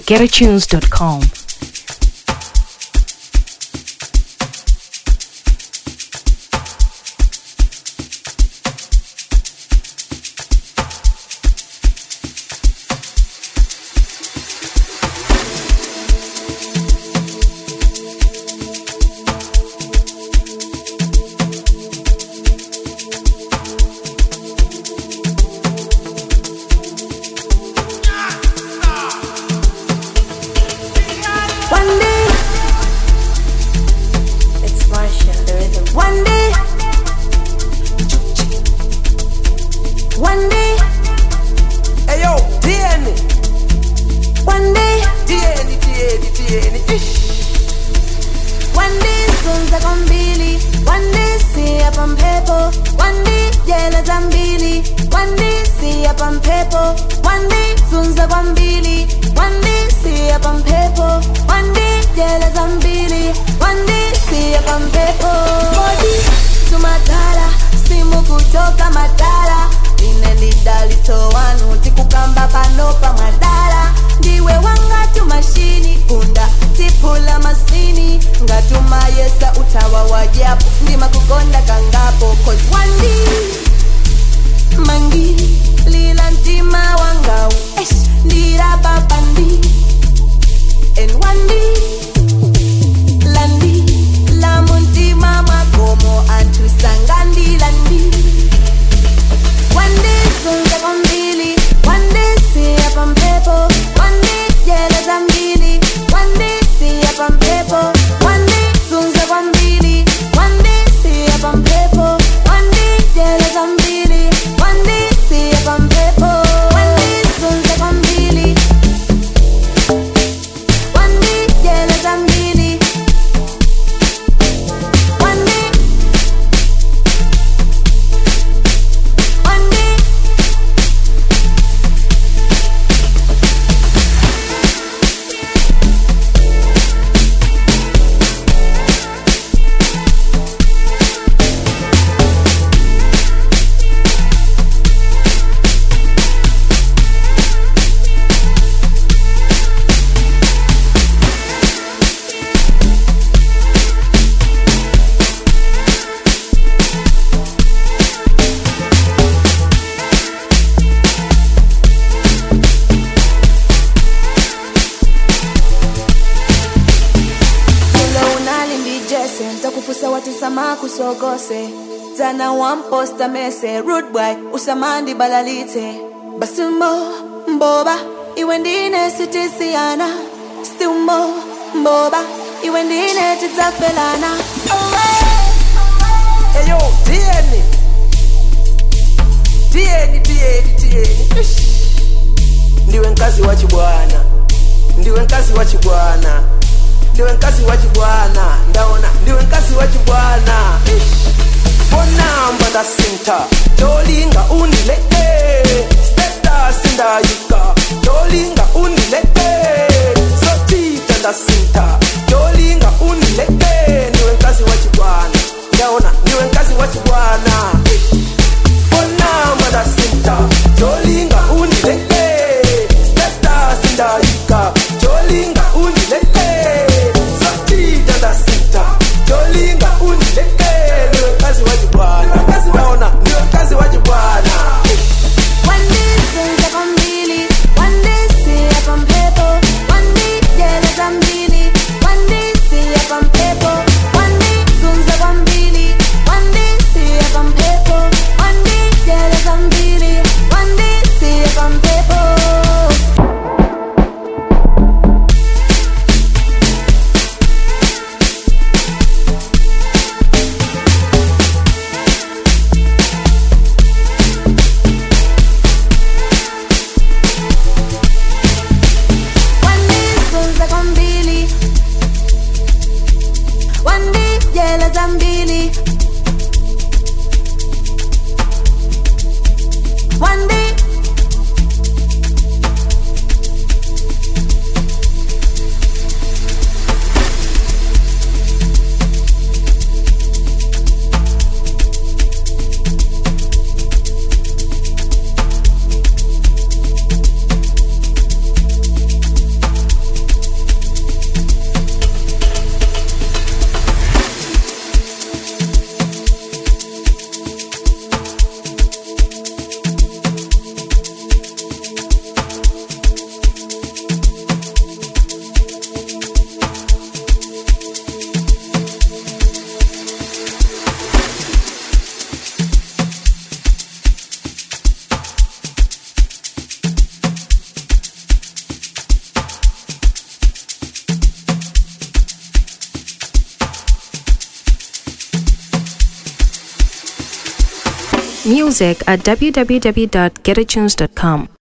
getatunes.com. Zana wamposta mese rude boy usamandi balalite basumbo mboba iwendine sitisiana stumbo mboba iwendine tizapelana Eyo tieni ndiwe nkazi wa chibwana ndiwe nkazi wa chibwana ndiwe nkazi wa chibwana ndaona ndiwe nkazi wa chibwana phone number ndasinta tolinga unilete status ndayika tolinga unilete sotita ndasinta tolinga unilete ndiwe nkazi wa chibwana ndaona ndiwe nkazi wa chibwana phone number ndasinta tolinga unilete status ndayika tolinga unilete sotita ndasinta tolinga unilete ndiwe nkazi wa chibwana ndaona ndiwe nkazi wa chibwana One day sunza kwambili one day siya pampepo one day jela zambili one day siya pampepo one day sunza kwambili one day siya pampepo Music at www.getatunes.com.